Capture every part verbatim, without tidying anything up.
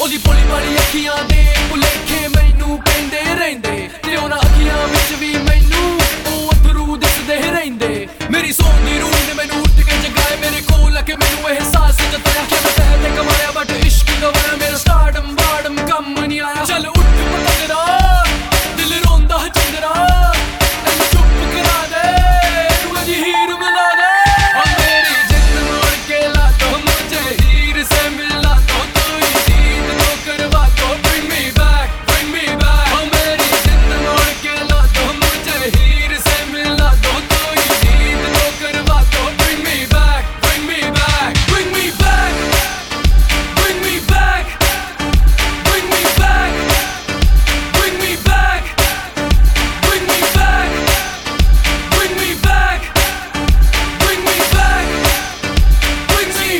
ओदी भोली भाली अखियां दे भुलेखे मैनू पेंदे रहिंदे ते उन्हां अखियां विच भी मैनू ओह अथरू दिसदे रहिंदे। मेरी सौं दी रूह ने मैनू उठ के जगाए, मेरे कोल आके मैनू एहसास जताया कि मैं पैसे कमाया बट इश्क गवाया, मेरा स्टारडम बारडम कम नहीं आया। चल उठ पतंगरा दिल रोंदा चंदरा, तैनू चुप करा दे तू अजी हीर मिला दे। और मेरी जिद मोड़ के ला दो मुझे हीर से मिला दो, तू ही जीत दो करवा दो, bring me back bring me back। और मेरी जिद मोड़ के ला दो मुझे हीर से मिला दो, तू ही जीत दो करवा दो, bring me back bring me back bring me back bring me back bring me back bring me back bring me back bring me back bring me back bring me।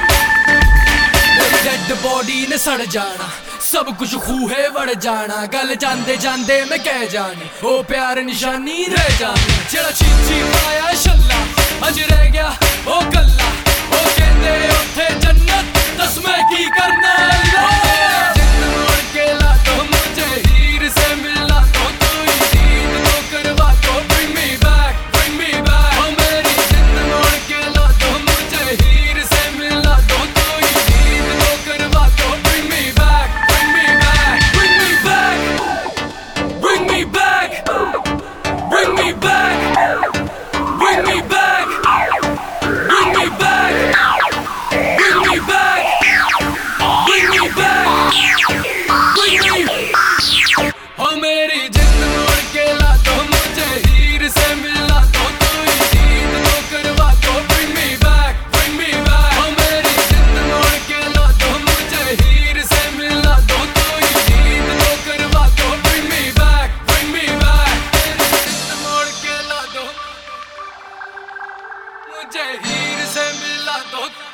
मेरी डेड बॉडी ने सड़ जाना, सब कुछ खूहे वड़ जाना, गल जांदे जांदे मैं कह जानी ओ प्यार निशानी रह जानी। जेड़ा चीची पाया छल्ला अज रह गया ओ कल्ला, ओ कहंदे उत्थे जन्नत दस मैं की करना। जिद मोड़ के ला दो मुझे हीर से मिला दो, तू ही जीत दो करवा दो, bring me back bring me back। ओ मेरी जिद मोड़ के ला दो मुझे हीर से मिला दो, तू ही जीत दो करवा दो, bring me back bring me back bring me back bring me back bring me back bring me back bring me back bring me back bring me back bring me। ओ मेरी जिद मोड़ के ला दो मुझे हीर से मिला दो, तू ही जीत दो करवा दो, bring me back bring me back। ओ मेरी जिद मोड़ के ला दो मुझे हीर से मिला दो, तू ही जीत दो करवा दो, bring me back bring me back। जिद मोड़ के ला दो मुझे हीर से मिला दो।